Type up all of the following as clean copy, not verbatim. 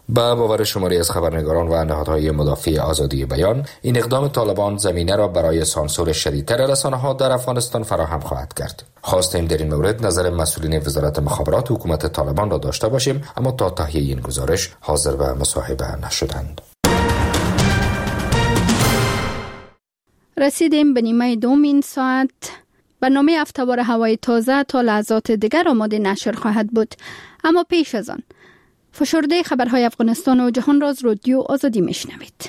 با باور شماری از خبرنگاران و نهادهای مدافع آزادی بیان، این اقدام طالبان زمینه را برای سانسور شدیدتر رسانه‌ها در افغانستان فراهم خواهد کرد. خواستیم در این مورد نظر مسئولین وزارت مخابرات حکومت طالبان را داشته باشیم، اما تا تهیه این گزارش حاضر به مصاحبه نشدند. رسیدیم به نیمه دوم این ساعت. برنامه هفته‌وار هوای تازه تا لحظات دیگر آماده نشر خواهد بود، اما پیش از آن فشرده خبرهای افغانستان و جهان را از رادیو آزادی میشنوید.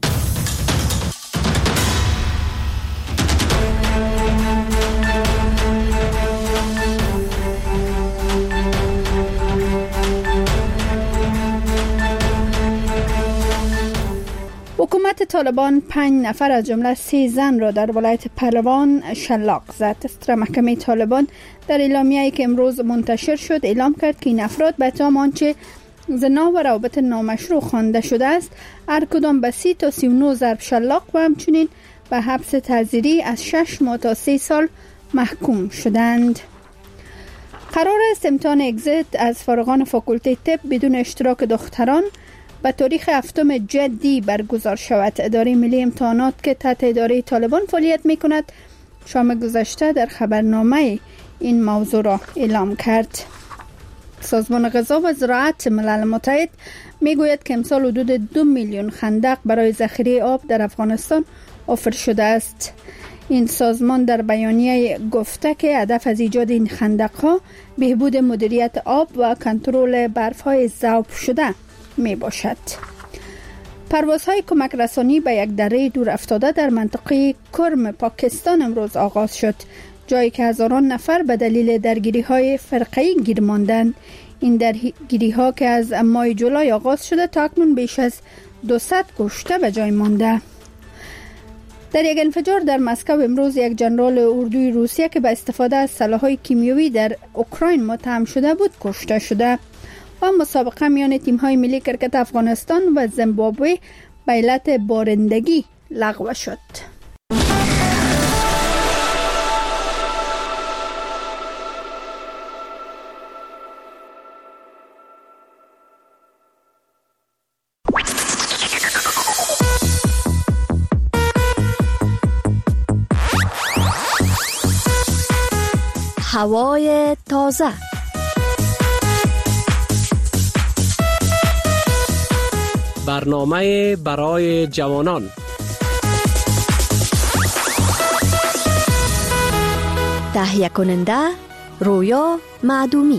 حکومت طالبان 5 نفر از جمله 3 زن را در ولایت پهلوان شلاق زد. ستره محکمه طالبان در اعلامیه‌ای که امروز منتشر شد اعلام کرد که این افراد به اتهام آنچه زنا و روابط نامشروع خوانده شده است هر کدام به 30 تا 39 ضرب شلاق و همچنین به حبس تعزیری از 6 ماه تا 3 سال محکوم شدند. قرار است امتحان اگزیت از فارغان فاکولته طب بدون اشتراک دختران به تاریخ 7 جدی برگزار شود. اداره ملی امتحانات که تحت اداره طالبان فعالیت می کند شام گذشته در خبرنامه این موضوع را اعلام کرد. سازمان غذا و زراعت ملل متحد می گوید که امسال حدود 2 میلیون خندق برای ذخیره آب در افغانستان آفر شده است. این سازمان در بیانیه گفته که هدف از ایجاد این خندق‌ها بهبود مدیریت آب و کنترل برف‌های ذوب شده می باشد. پروازهای کمک رسانی به یک دره دور افتاده در منطقه کرم پاکستان امروز آغاز شد، جایی که هزاران نفر به دلیل درگیری‌های فرقه‌ای گیر ماندند. این درگیری‌ها که از ماه جولای آغاز شده تا اکنون بیش از 200 کشته به جای مانده. در یک انفجار در مسکو امروز یک جنرال اردوی روسیه که به استفاده از سلاح‌های کیمیایی در اوکراین متهم شده بود کشته شده. و مسابقه میان تیم‌های ملی کرکت افغانستان و زیمبابوه به علت بارندگی لغو شد. هوای تازه. برنامه برای جوانان. تهیه کننده رویا معدومی.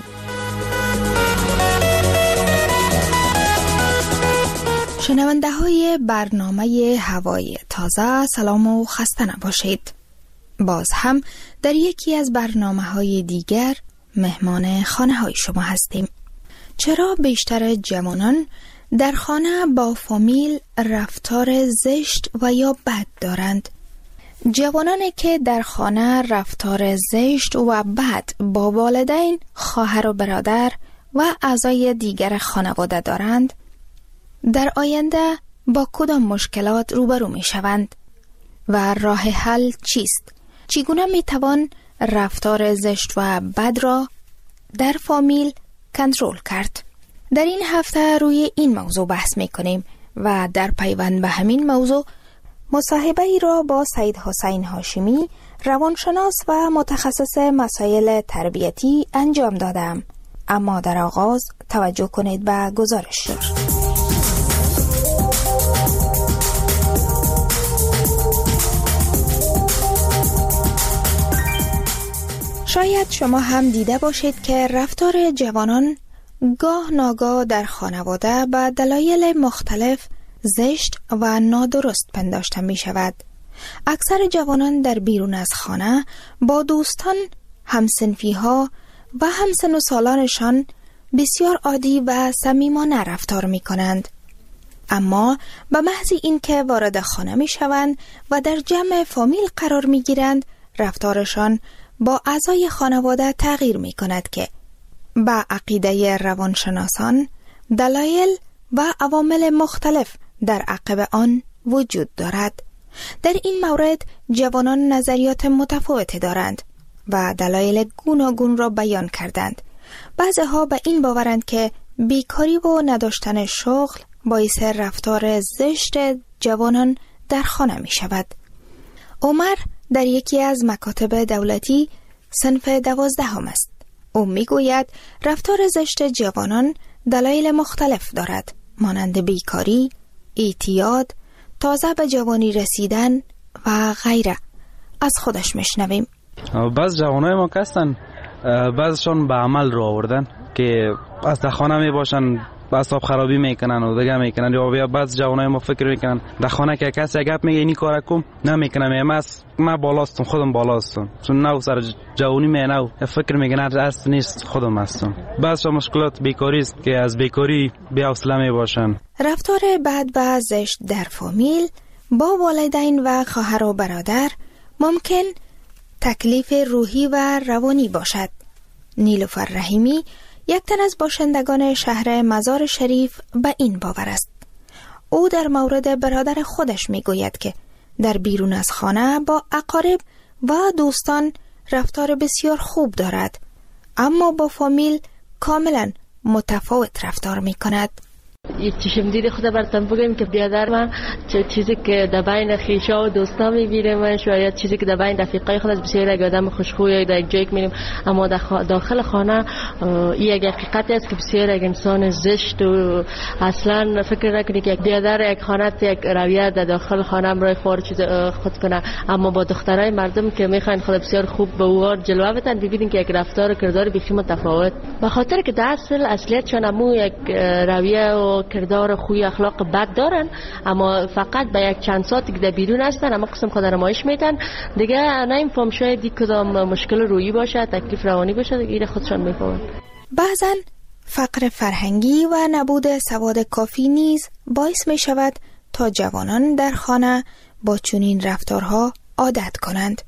شنونده های برنامه هوای تازه، سلام و خسته نباشید. باز هم در یکی از برنامه های دیگر مهمان خانه های شما هستیم. چرا بیشتر جوانان در خانه با فامیل رفتار زشت و یا بد دارند؟ جوانانی که در خانه رفتار زشت و بد با والدین، خواهر و برادر و اعضای دیگر خانواده دارند، در آینده با کدام مشکلات روبرو می شوند و راه حل چیست؟ چگونه می توان رفتار زشت و بد را در فامیل کنترل کرد؟ در این هفته روی این موضوع بحث می کنیم و در پیوند به همین موضوع مصاحبه ای را با سید حسین هاشمی، روانشناس و متخصص مسائل تربیتی انجام دادم. اما در آغاز توجه کنید به گزارش. شاید شما هم دیده باشید که رفتار جوانان گاه ناگاه در خانواده به دلایل مختلف زشت و نادرست پنداشته می شود. اکثر جوانان در بیرون از خانه با دوستان، همسنفی ها و همسن و سالانشان بسیار عادی و صمیمانه رفتار می کنند. اما به محض اینکه وارد خانه می شوند و در جمع فامیل قرار می گیرند، رفتارشان با اعضای خانواده تغییر می کند که با عقیده روانشناسان دلایل و عوامل مختلف در عقب آن وجود دارد. در این مورد جوانان نظریات متفاوتی دارند و دلایل گوناگون را بیان کردند. بعضی‌ها به این باورند که بیکاری و نداشتن شغل باعث رفتار زشت جوانان در خانه می شود. عمر در یکی از مکاتب دولتی صنف 12 است. او می گوید رفتار زشت جوانان دلایل مختلف دارد، مانند بیکاری، اعتیاد، تازه به جوانی رسیدن و غیره. از خودش میشنویم. بعض جوانای ما هستن، بعضشون به عمل رو آوردن که از در خانه می باشن، اعصاب خرابی میکنن و دیگه میکنن. یا بعض جوانای ما فکر میکنن در خانه که کسی گپ میگه اینی کارا کن نمیکنم، من بالاستم، خودم بالاستم، چون نو سر جوانی نو فکر میکنن اصل نیست، خودم هستم. بعضش مشکلات بیکاری است که از بیکاری بی حوصله میباشن. رفتار بد و زشت در فامیل با والدین و خواهر و برادر ممکن تکلیف روحی و روانی باشد. نیلوفر رحیمی یک تن از باشندگان شهر مزار شریف به این باور است. او در مورد برادر خودش می گوید که در بیرون از خانه با اقارب و دوستان رفتار بسیار خوب دارد، اما با فامیل کاملا متفاوت رفتار می کند. یک چشم دید خود براتون بگم که بیادر من چیزی که در بین خیشا و دوستا میبینم، شاید چیزی که در بین رفیقای خود از بسیار یک آدم خوشخوی در یک جایی که میریم، اما داخل خانه این یک حقیقتی است که بسیار یک انسان زشت و اصلا فکر نکنی که یک بیادر یک خانه یک رویه در داخل خانه برای خور چیز خود کنه، اما با دخترای مردم که میخواین خود بسیار خوب به اوار جلوه بدن، ببینید که یک رفتار و کردار بیخی متفاوت، به خاطر که در اصلیتشون همون یک رویه و کردار خوی اخلاق بد دارن، اما فقط به یک چند ساعتی که در بیرون هستن اما قسم خود نمایش میدن، دیگه نمیفهم شاید یک کدام مشکل روحی باشه، تکلیف روانی باشه، دیگه خودشان میفهمن. بعضن فقر فرهنگی و نبود سواد کافی نیز باعث می شود تا جوانان در خانه با چنین رفتارها عادت کنند.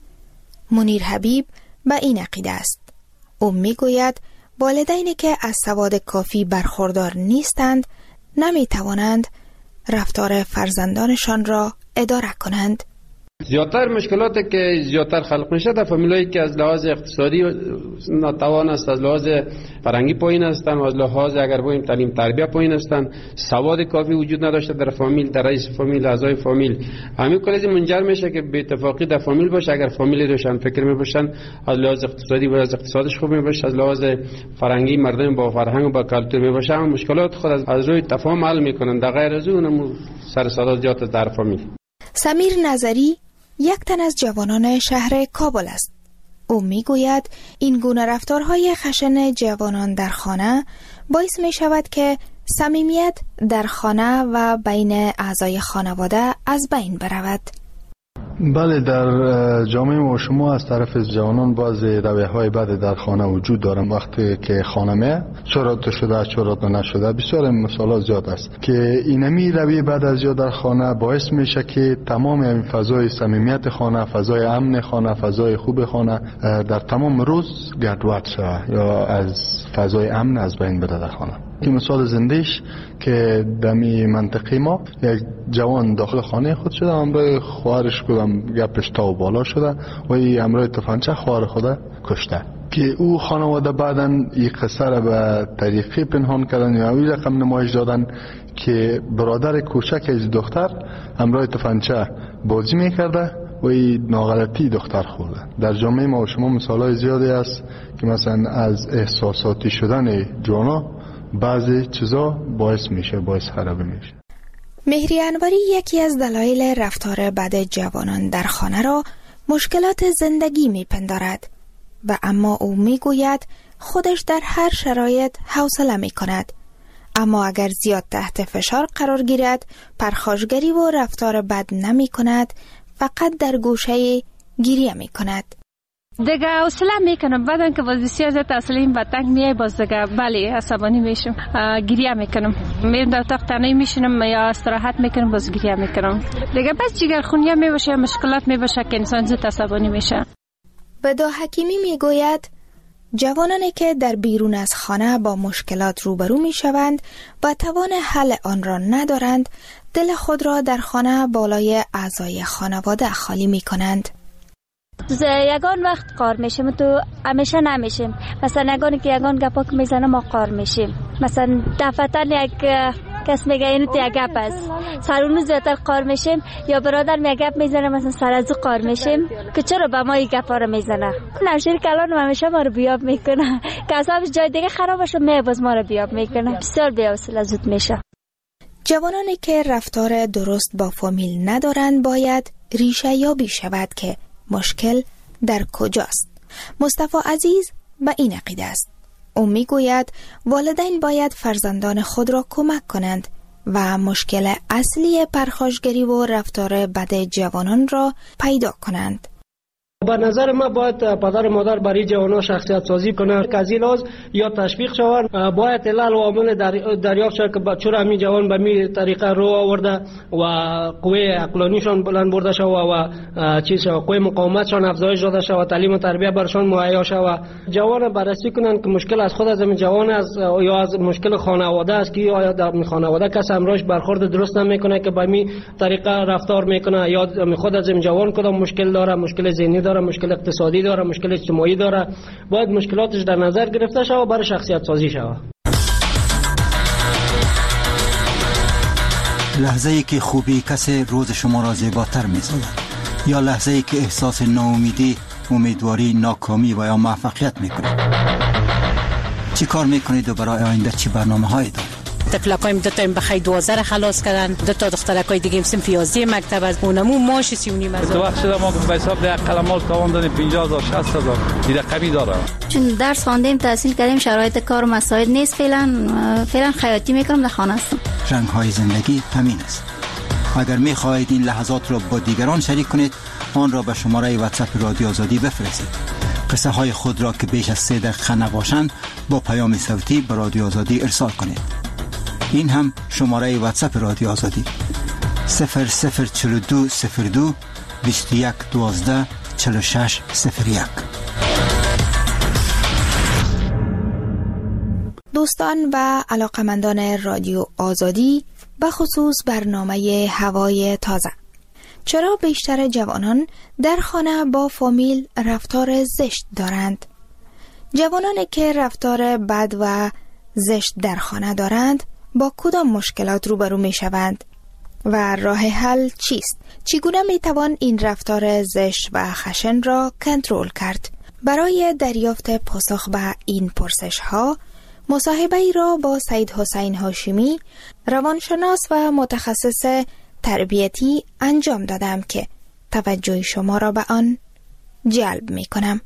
منیر حبیب به این عقیده است. او می گوید والدینی که از سواد کافی برخوردار نیستند نمی توانند رفتار فرزندانشان را اداره کنند. زیادتر مشکلاتی که زیادتر خلق میشه در فامیلایی که از لحاظ اقتصادی ناتوان است، از لحاظ فرهنگی پایین هستند و از لحاظ اگر بگیم تعلیم تربیت پایین هستند، سواد کافی وجود نداشته در فامیل، در رئیس فامیل، اعضای فامیل، همین کلی منجر میشه که به اتفاقی در فامیل باشه. اگر فامیلی روشن فکر میباشن، از لحاظ اقتصادی و از اقتصادش خوب میباشه، از لحاظ فرهنگی مردم با فرهنگ و با کلتور میباشه، هم مشکلات خود از روی تفاهم حل میکنن. در غیر از اون سر صدا زیاد در فامیل. سمیر نظری یک تن از جوانان شهر کابل است. او میگوید این گونه رفتارهای خشن جوانان در خانه باعث می شود که صمیمیت در خانه و بین اعضای خانواده از بین برود. بله، در جامعه ما شما از طرف جوانان بعضی رویه‌های بد در خانه وجود دارن. وقتی که خانه چرا تو شده چرا تو نشده، بسیار مثالات زیاد است که اینمی رویه بد از در خانه باعث میشه که تمام این فضای صمیمیت خانه، فضای امن خانه، فضای خوب خانه در تمام روز گردواد شود یا از فضای امن از بین بره در خانه. این مثال زندهش که دمی منطقه ما یک جوان داخل خانه خود شده، همراه خواهرش کدام گپش تا و بالا شده و این همراه تفنگچه خواهر خود کشته، که او خانواده بعداً این قصه را به طریقی پنهان کردن یا این رقم نمایش دادن که برادر کوچک از دختر همراه تفنگچه بازی میکرده و این ناغلطی دختر خورده. در جامعه ما و شما مثالای زیادی است که مثلا از احساساتی شدن جوانا بعضی چیزا باعث خرابی میشه. مهری انوری یکی از دلایل رفتار بد جوانان در خانه را مشکلات زندگی میپندارد و اما او میگوید خودش در هر شرایط حوصله میکند، اما اگر زیاد تحت فشار قرار گیرد پرخاشگری و رفتار بد نمی کند، فقط در گوشه گریه میکند. دیگه حوصله میکنم، بعدن که باز بسیار زیاد حوصله به تنگ میای، باز دیگه بله عصبانی میشم، گریه میکنم، میرم در اتاق تنهایی میشینم یا استراحت میکنم، باز گریه میکنم. دیگه بس جگرخونی میباشه، مشکلات میباشه که انسان زیاد عصبانی میشه. بدا حکیمی میگوید جوانانی که در بیرون از خانه با مشکلات روبرو میشوند و توان حل آن را ندارند، دل خود را در خانه بالای اعضای خانواده خالی میکنند. یگان وقت قار میشیم تو همیشه نمیشیم. مثلا یگان گپا که میزنه ما قار میشیم. مثلا دفعتن یک کس میگه اینو تو یک گپ است سرونو زیادتر قار میشیم، یا برادر یک گپ میزنه مثلا سر از قار میشیم که چرا به ما یک گپا رو میزنه. نوشیر کلان همیشه ما رو بیاب میکنه که اصابش جای دیگه خراب بشه باز ما رو بیاب میکنه. بسیار بی‌حوصله زود میشه. جوانانی که رفتار درست با فامیل ندارند باید ریشه یابی شود که مشکل در کجاست. مصطفی عزیز به این عقیده است. او میگوید والدین باید فرزندان خود را کمک کنند و مشکل اصلی پرخاشگری و رفتار بد جوانان را پیدا کنند. به نظر من باید پدر مادر برای جوانان شخصیت سازی کنند که از این لحاظ یا تشویق شوند، باید علل و عوامل دریافت شود که چرا همین جوان به می طریقه رو آورده و قوه عقلانیشان بلند برده شود و قوه مقاومتشان افزایش داده شود، تعلیم و تربیت برشان مهیا شود. جوان بررسی کنند که مشکل از خود از همین جوان است یا از مشکل خانواده است که آیا در خانواده کس همراهش برخورد درست نمیکنه که به می طریقه رفتار میکنه، یا خود از همین جوان کدام مشکل داره، مشکل ذهنی داره، مشکل اقتصادی داره، مشکل اجتماعی داره. باید مشکلاتش در نظر گرفته شود و برای شخصیت سازی شود. لحظه ای که خوبی کسی روز شما را زیباتر می‌سازد، یا لحظه ای که احساس ناامیدی، امیدواری، ناکامی و یا موفقیت می‌کنید. چی کار می‌کنید و برای آینده چی برنامه‌هایی دارید؟ تفلکایم دو تا بخای 12 خلاص کردن، دو تا دخترکای دیگه صنف 11 مکتب از اونمو ماش 39 هزار. تو وقت شده ما به حساب ده قلمال تواندن 50000 60000 این رقمی داره. چون درس خواندیم تحصیل کردیم شرایط کار مساعد نیست، فعلا خیاطی میکنم در خانه هستم. رنگ‌های زندگی همین است. اگر می‌خواهید این لحظات را با دیگران شریک کنید، آن را به شماره واتساپ رادیو آزادی بفرستید. قصه های خود را که بیش از 3 دقیقه نباشند با پیام صوتی به رادیو آزادی ارسال کنید. این هم شماره واتساپ رادیو آزادی 004202 2112 4601. دوستان و علاقمندان رادیو آزادی، به خصوص برنامه هوای تازه، چرا بیشتر جوانان در خانه با فامیل رفتار زشت دارند؟ جوانانی که رفتار بد و زشت در خانه دارند با کدام مشکلات روبرو می شوند و راه حل چیست؟ چگونه می توان این رفتار زشت و خشن را کنترل کرد؟ برای دریافت پاسخ به این پرسش ها مصاحبه ای را با سید حسین هاشمی، روانشناس و متخصص تربیتی انجام دادم که توجه شما را به آن جلب می کنم.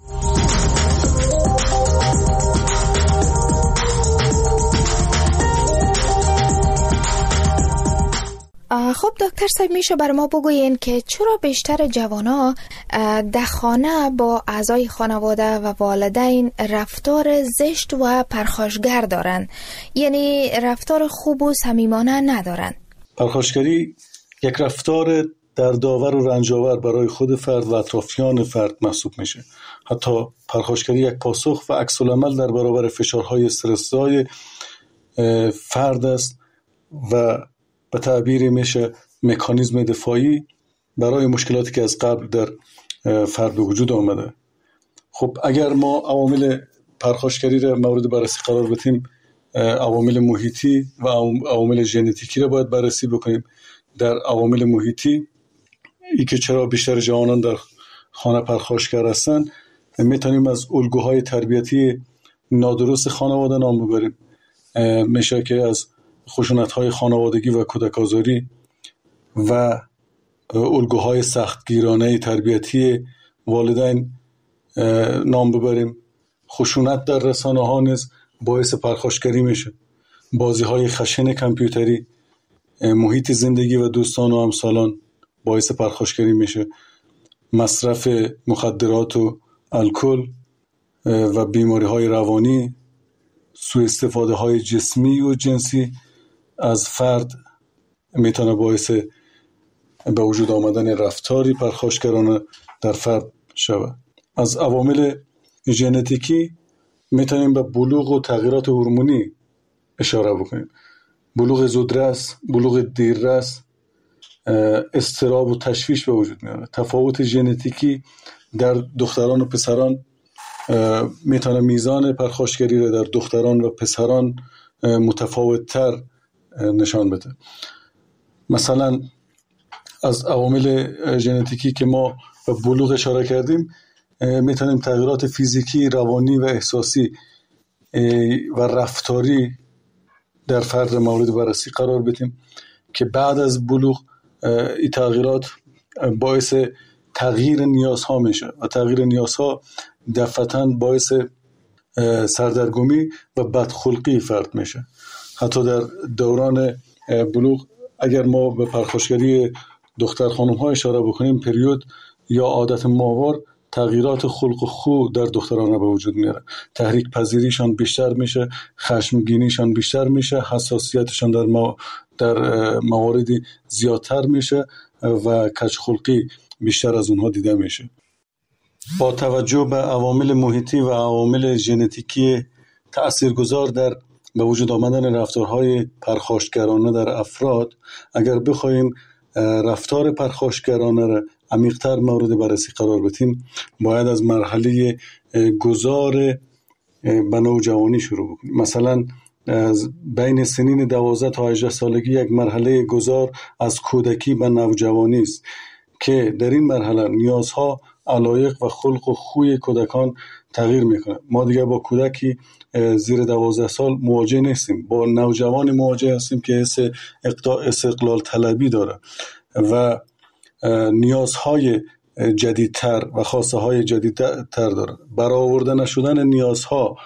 خب دکتر صاحب، میشه بر ما بگوین که چرا بیشتر جوانا در خانه با اعضای خانواده و والدین رفتار زشت و پرخاشگر دارن، یعنی رفتار خوب و صمیمانه ندارن؟ پرخاشگری یک رفتار دردآور و رنجاور برای خود فرد و اطرافیان فرد محسوب میشه. حتی پرخاشگری یک پاسخ و عکس العمل در برابر فشارهای استرس‌زای فرد است و به تعبیر میشه مکانیزم دفاعی برای مشکلاتی که از قبل در فرد به وجود آمده. خب اگر ما عوامل پرخاشگری را مورد بررسی قرار بدیم، عوامل محیطی و عوامل ژنتیکی را باید بررسی بکنیم. در عوامل محیطی ای که چرا بیشتر جوانان در خانه پرخاشگر هستند، میتونیم از الگوهای تربیتی نادرست خانواده نام ببریم. میشه که از خشونت‌های خانوادگی و کودک‌آزاری و الگوهای سختگیرانه تربیتی والدین نام ببریم. خشونت در رسانه‌ها نیز باعث پرخاشگری میشه. بازی‌های خشن کامپیوتری، محیط زندگی و دوستان و همسالان باعث پرخاشگری میشه. مصرف مخدرات و الکل و بیماری‌های روانی، سوء استفاده‌های جسمی و جنسی از فرد میتونه باعث به وجود آمدن رفتاری پرخاشگرانه در فرد شود. از عوامل ژنتیکی میتونیم به بلوغ و تغییرات هورمونی اشاره بکنیم. بلوغ زودرس، بلوغ دیررس، اضطراب و تشویش به وجود میاره. تفاوت ژنتیکی در دختران و پسران میتونه میزان پرخاشگری را در دختران و پسران متفاوت‌تر نشان بده. مثلا از عوامل ژنتیکی که ما به بلوغ اشاره کردیم، میتونیم تغییرات فیزیکی، روانی و احساسی و رفتاری در فرد مورد بررسی قرار بدیم که بعد از بلوغ این تغییرات باعث تغییر نیازها میشه و تغییر نیازها دفعتاً باعث سردرگمی و بدخلقی فرد میشه. حتی در دوران بلوغ اگر ما به پرخاشگری دختر خانم ها اشاره بکنیم، پریود یا عادت ماهوار تغییرات خلق و خو در دختران به وجود میاره. تحریک پذیریشان بیشتر میشه، خشمگینیشان بیشتر میشه، حساسیتشان در مواردی زیادتر میشه و کجخلقی بیشتر از اونها دیده میشه. با توجه به عوامل محیطی و عوامل ژنتیکی تأثیرگذار در به وجود آمدن رفتارهای پرخاشگرانه در افراد، اگر بخوایم رفتار پرخاشگرانه را عمیق‌تر مورد بررسی قرار بدیم، باید از مرحله گذار به نوجوانی شروع بکنیم. مثلا از بین سنین 12 تا 18 سالگی یک مرحله گذار از کودکی به نوجوانی است که در این مرحله نیازها، علایق و خلق و خوی کودکان تغییر میکنه. ما دیگه با کودکی زیر 12 سال مواجه نیستیم، با نوجوان مواجه هستیم که حس استقلال طلبی داره و نیازهای جدیدتر و خواسته های جدیدتر داره. برآورده نشدن نیازهای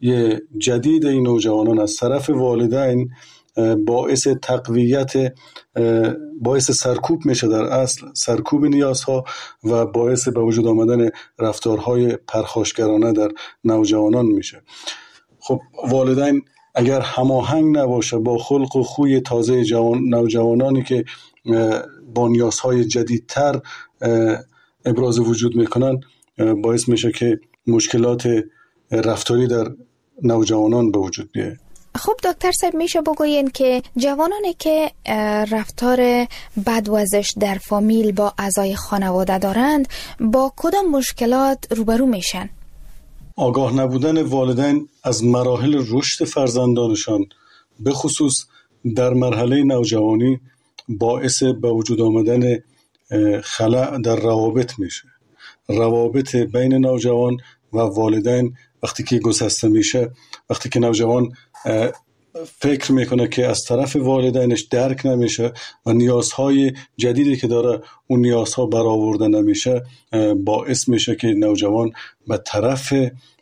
جدید این نوجوانان از طرف والدین باعث تقویت، باعث سرکوب میشه، در اصل سرکوب نیازها و باعث به وجود آمدن رفتارهای پرخاشگرانه در نوجوانان میشه. خب والدین اگر هماهنگ نباشه با خلق و خوی تازه نوجوانانی که با نیازهای جدیدتر ابراز وجود میکنن، باعث میشه که مشکلات رفتاری در نوجوانان به وجود بیاید. خب دکتر صاحب، میشه بگوین که جوانانی که رفتار بدوزش در فامیل با اعضای خانواده دارند با کدام مشکلات روبرو میشن؟ آگاه نبودن والدین از مراحل رشد فرزندانشان به خصوص در مرحله نوجوانی باعث به وجود آمدن خلأ در روابط میشه. روابط بین نوجوان و والدین وقتی که گسسته میشه، وقتی که نوجوان فکر میکنه که از طرف والدینش درک نمیشه و نیازهای جدیدی که داره اون نیازها برآورده نمیشه، باعث میشه که نوجوان به طرف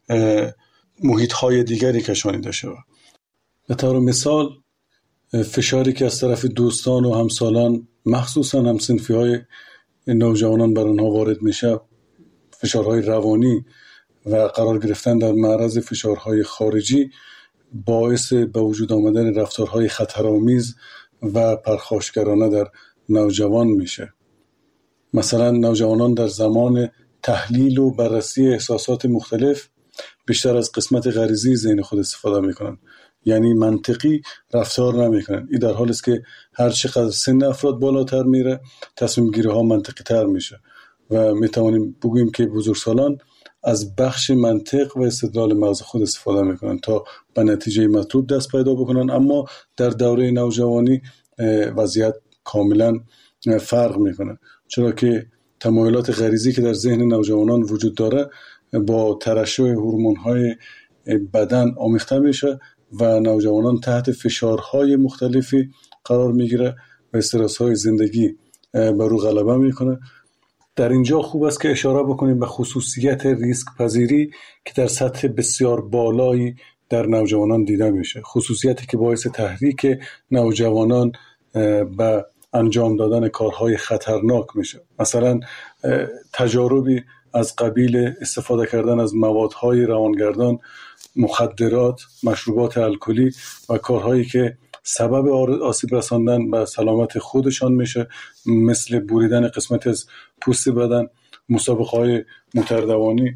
محیطهای دیگری کشانیده شود. به طور مثال فشاری که از طرف دوستان و همسالان، مخصوصا همسنفی‌های نوجوانان بر اونها وارد میشه، فشارهای روانی و قرار گرفتن در معرض فشارهای خارجی، باعث به وجود آمدن رفتارهای خطرآمیز و پرخاشگرانه در نوجوان میشه. مثلا نوجوانان در زمان تحلیل و بررسی احساسات مختلف بیشتر از قسمت غریزی ذهن خود استفاده میکنن، یعنی منطقی رفتار نمیکنن. این در حالی است که هر چقدر سن افراد بالاتر میره، تصمیم گیری ها منطقی تر میشه و میتوانیم بگوییم که بزرگسالان از بخش منطق و استدلال مغز خود استفاده میکنن تا به نتیجه مطلوب دست پیدا بکنن، اما در دوره نوجوانی وضعیت کاملا فرق میکنه، چرا که تمایلات غریزی که در ذهن نوجوانان وجود داره با ترشح هورمون‌های بدن آمیخته میشه و نوجوانان تحت فشارهای مختلفی قرار میگیره و استرس‌های زندگی بر او غلبه میکنه. در اینجا خوب است که اشاره بکنیم به خصوصیت ریسک پذیری که در سطح بسیار بالایی در نوجوانان دیده میشه، خصوصیتی که باعث تحریک نوجوانان به انجام دادن کارهای خطرناک میشه. مثلا تجاربی از قبیل استفاده کردن از موادهای روانگردان، مخدرات، مشروبات الکلی و کارهایی که سبب آسیب رساندن به سلامت خودشان میشه، مثل بریدن قسمتی از پوست بدن، مسابقه‌های متردوانی،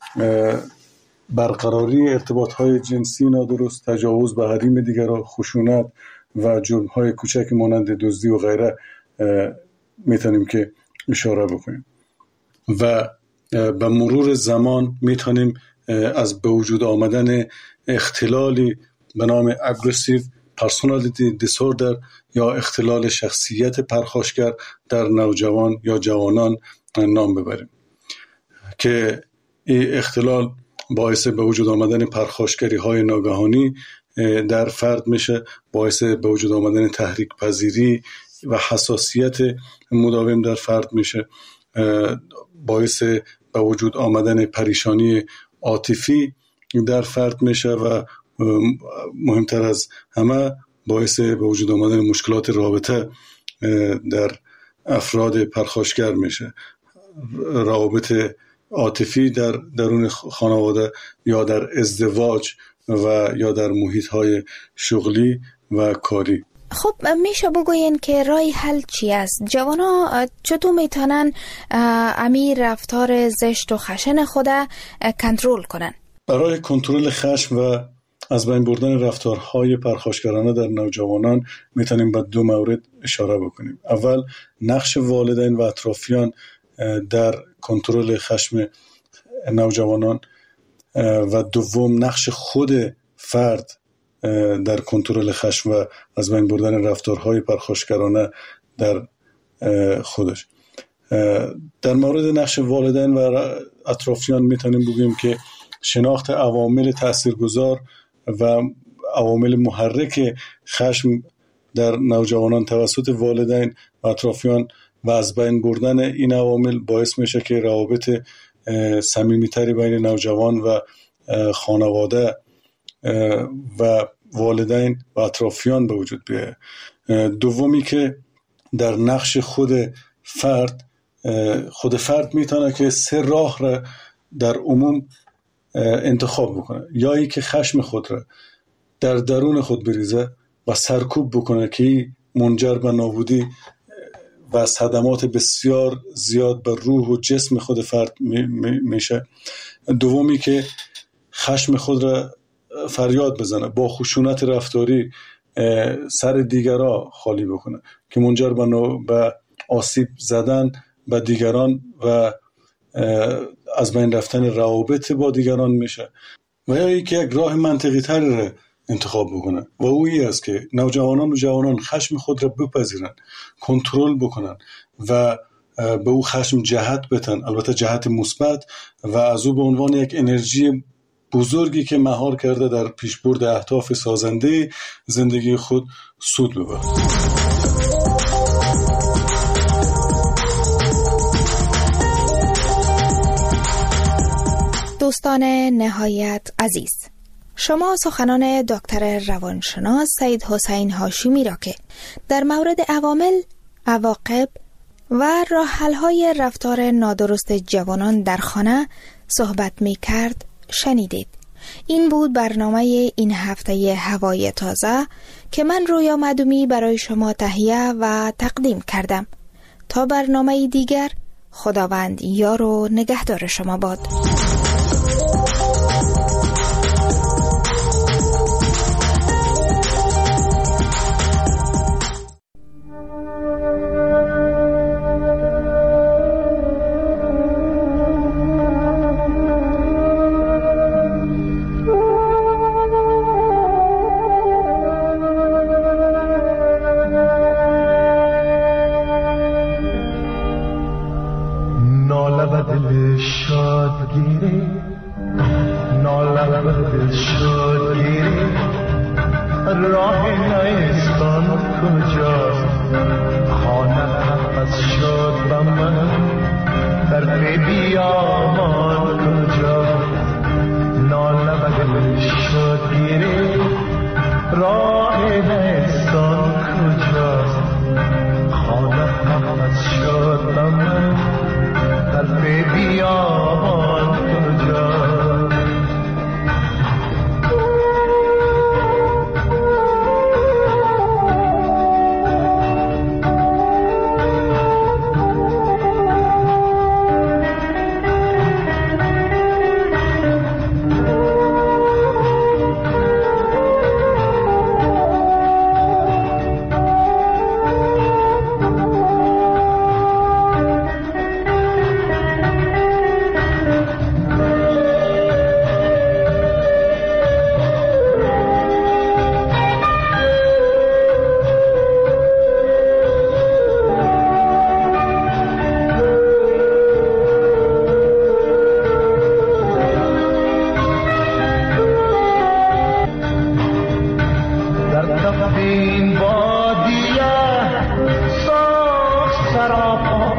برقراری ارتباطهای جنسی نادرست، تجاوز به حریم دیگران، خشونت و جرم‌های کوچک مانند دزدی و غیره میتونیم که اشاره بکنیم. و به مرور زمان میتونیم از به وجود آمدن اختلالی به نام اگریسیو پرسونالیتی دیسوردر یا اختلال شخصیت پرخاشگر در نوجوان یا جوانان نام ببریم که این اختلال باعث به وجود آمدن پرخاشگری های ناگهانی در فرد میشه، باعث به وجود آمدن تحریک پذیری و حساسیت مداوم در فرد میشه، باعث به وجود آمدن پریشانی عاطفی در فرد میشه و مهمتر از همه باعث به وجود آمدن مشکلات رابطه در افراد پرخاشگر میشه. روابط عاطفی در درون خانواده یا در ازدواج و یا در محیط‌های شغلی و کاری. خب میشه بگوین که راه حل چی است؟ جوانا چطور میتونن امیر رفتار زشت و خشن خود کنترل کنن؟ برای کنترل خشم و از بین بردن رفتارهای پرخاشگرانه در نوجوانان میتونیم به دو مورد اشاره بکنیم. اول نقش والدین و اطرافیان در کنترل خشم نوجوانان و دوم نقش خود فرد در کنترل خشم و از بین بردن رفتارهای پرخاشگرانه در خودش. در مورد نقش والدین و اطرافیان میتونیم بگیم که شناخت عوامل تاثیرگذار و عوامل محرک خشم در نوجوانان توسط والدین و اطرافیان و از بین بردن این عوامل باعث میشه که روابط صمیمیتری بین نوجوان و خانواده و والدین و اطرافیان به وجود بیاید. دومی که در نقش خود فرد میتونه که سه راه را در عموم انتخاب بکنه، یا ای که خشم خود را در درون خود بریزه و سرکوب بکنه که منجر به نابودی و صدمات بسیار زیاد به روح و جسم خود فرد میشه. دومی که خشم خود را فریاد بزنه، با خشونت رفتاری سر دیگران خالی بکنه که منجر به آسیب زدن به دیگران و از بین رفتن روابط با دیگران میشه. و یا یک راه منطقی تری را انتخاب بکنن و اویی است که نوجوانان و جوانان خشم خود را بپذیرن، کنترل بکنن و به او خشم جهت بدن، البته جهت مثبت، و از او به عنوان یک انرژی بزرگی که مهار کرده در پیشبرد اهداف سازنده زندگی خود سود ببرد. دوستان نهایت عزیز، شما سخنان دکتر روانشناس سید حسین هاشمی را که در مورد عوامل، عواقب و راه حل‌های رفتار نادرست جوانان در خانه صحبت می‌کرد شنیدید. این بود برنامه این هفته هوای تازه که من رویا معدومی برای شما تهیه و تقدیم کردم. تا برنامه دیگر، خداوند یار و نگهدار شما باد.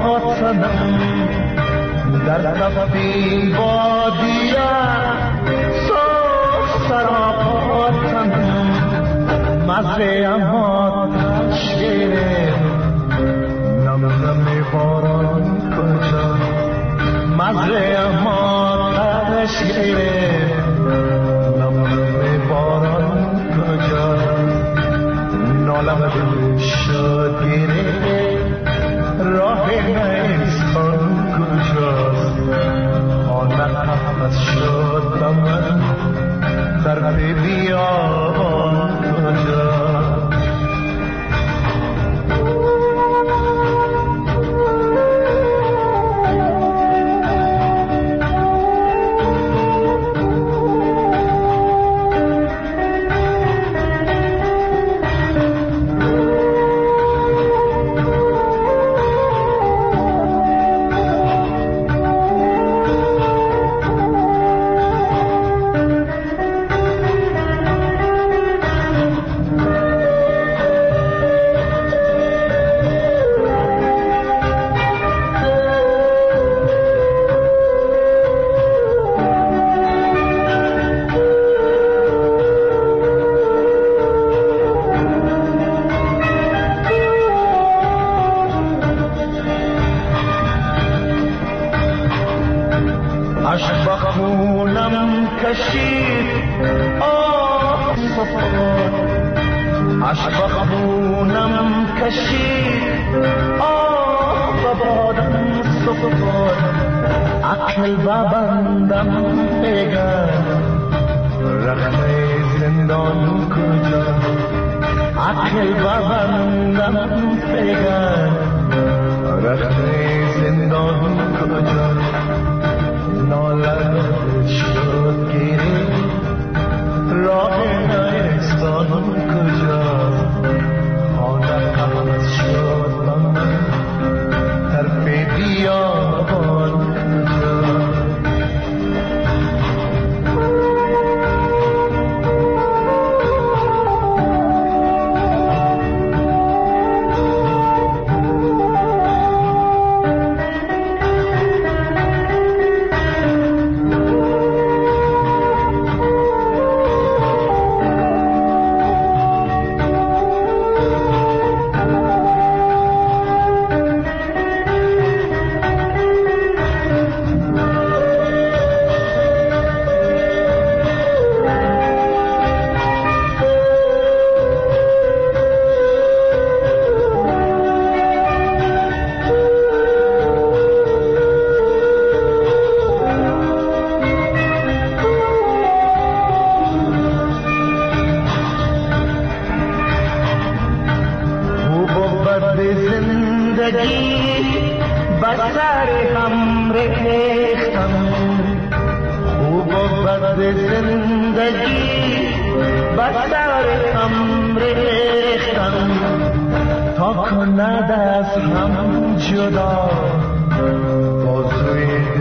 تنم در تفتی بادیه صاف سراپا تنم مزه اما تشگیره نم نم باران کجا مزه اما تشگیره نم نم باران کجا نالم دل شد گیره راه نیستان کجاست خانه حفظ شد من در بیابان کجاست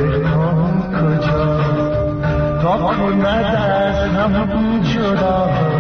تا کند از هم جدا